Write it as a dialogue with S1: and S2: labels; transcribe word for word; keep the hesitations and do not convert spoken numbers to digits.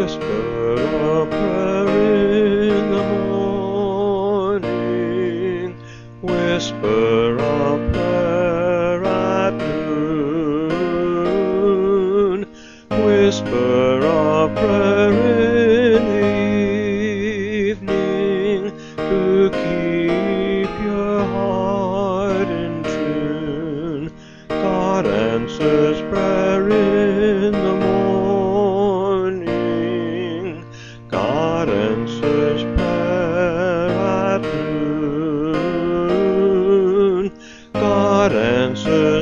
S1: Whisper a prayer in the morning, whisper a prayer at noon, whisper a prayer in the evening to keep your heart in tune. God answers prayer in the morning, God answers prayer at noon, God answers